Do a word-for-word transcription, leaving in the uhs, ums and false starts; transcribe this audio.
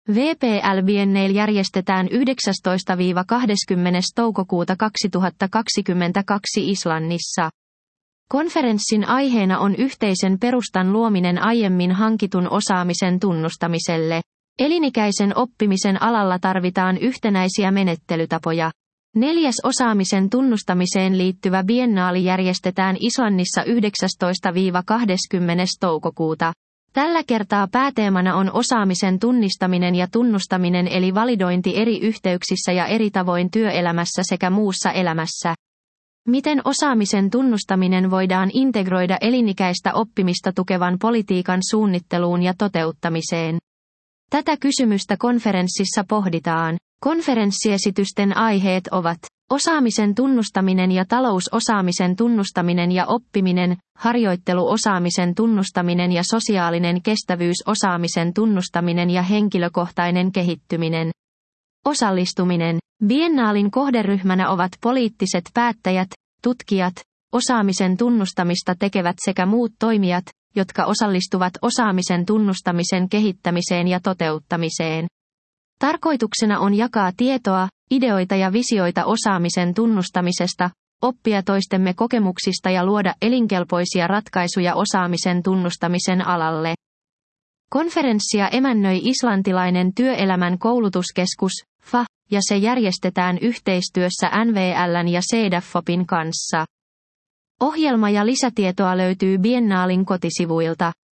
V P L Biennial järjestetään yhdeksästoista kahdeskymmenes toukokuuta kaksituhattakaksikymmentäkaksi Islannissa. Konferenssin aiheena on yhteisen perustan luominen aiemmin hankitun osaamisen tunnustamiselle. Elinikäisen oppimisen alalla tarvitaan yhtenäisiä menettelytapoja. Neljäs osaamisen tunnustamiseen liittyvä biennaali järjestetään Islannissa yhdeksästoista kahdeskymmenes toukokuuta. Tällä kertaa pääteemana on osaamisen tunnistaminen ja tunnustaminen eli validointi eri yhteyksissä ja eri tavoin työelämässä sekä muussa elämässä. Miten osaamisen tunnustaminen voidaan integroida elinikäistä oppimista tukevan politiikan suunnitteluun ja toteuttamiseen? Tätä kysymystä konferenssissa pohditaan. Konferenssiesitysten aiheet ovat osaamisen tunnustaminen ja talousosaamisen tunnustaminen ja oppiminen, harjoitteluosaamisen tunnustaminen ja sosiaalinen kestävyys osaamisen tunnustaminen ja henkilökohtainen kehittyminen. Osallistuminen. Biennaalin kohderyhmänä ovat poliittiset päättäjät, tutkijat, osaamisen tunnustamista tekevät sekä muut toimijat, jotka osallistuvat osaamisen tunnustamisen kehittämiseen ja toteuttamiseen. Tarkoituksena on jakaa tietoa, ideoita ja visioita osaamisen tunnustamisesta, oppia toistemme kokemuksista ja luoda elinkelpoisia ratkaisuja osaamisen tunnustamisen alalle. Konferenssia emännöi islantilainen työelämän koulutuskeskus, F A, ja se järjestetään yhteistyössä N V L:n ja Cedefopin kanssa. Ohjelma ja lisätietoa löytyy biennaalin kotisivuilta.